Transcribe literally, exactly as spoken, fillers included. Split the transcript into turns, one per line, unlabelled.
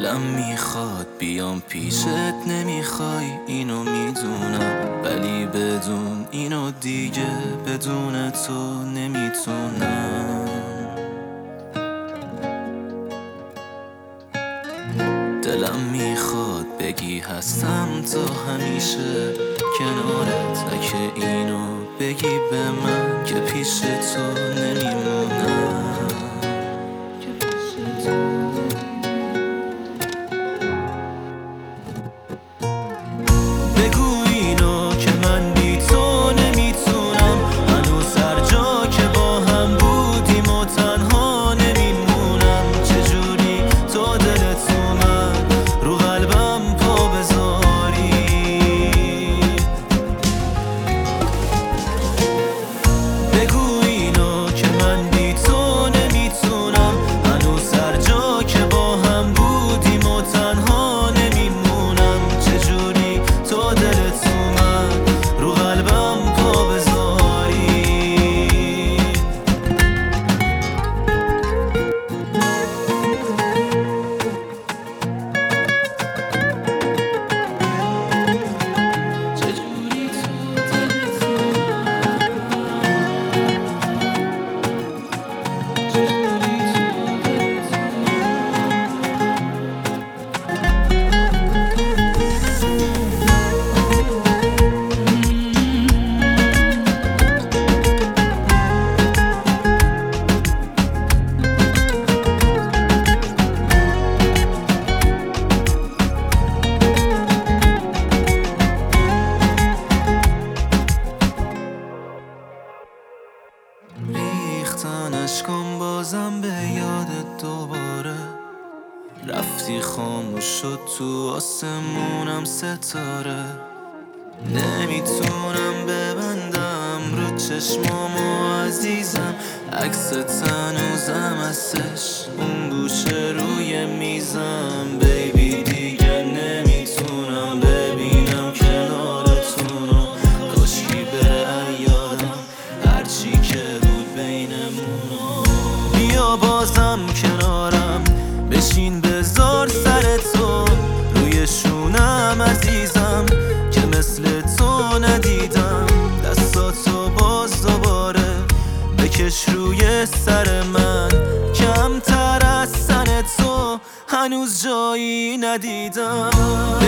دلم میخواد بیام پیشت، نمیخوای اینو میدونم، ولی بدون اینو دیگه بدون تو نمیتونم. دلم میخواد بگی هستم تا همیشه کنارت، اگه اینو بگی به من که پیش تو نمیمونم. بگو اینو که من بی تو نمیتونم، هنوز هر جا که با هم بودیم و تنها نمیمونم. چجوری تو دلت اومد رو قلبم پا بذاری؟ بگو اینو که من بی تو نمیتونم، هنوز هر جا که با هم بودیم و تنها نمیمونم. چجوری تو دلت اومد رو قلبم پا بذاری؟ چجوری تو دلت ریختن اشکم بازم به یادت دوباره، رفتی خاموش شد تو آسمونم ستاره. نمیتونم ببندم رو چشمامو عزیزم، عکست هنوزم هستش اون گوشه روی میزم. بیبی دیگه نمیتونم ببینم کنارتونو، کاشکی بره یادم هرچی که بود بینمونو. بیا بازم کنارم بشین بذار سر تو روی شونم عزیزم، که مثل تو ندیدم. دستاتو باز دوباره بکش روی سر من، کمتر از سن تو هنوز جایی ندیدم.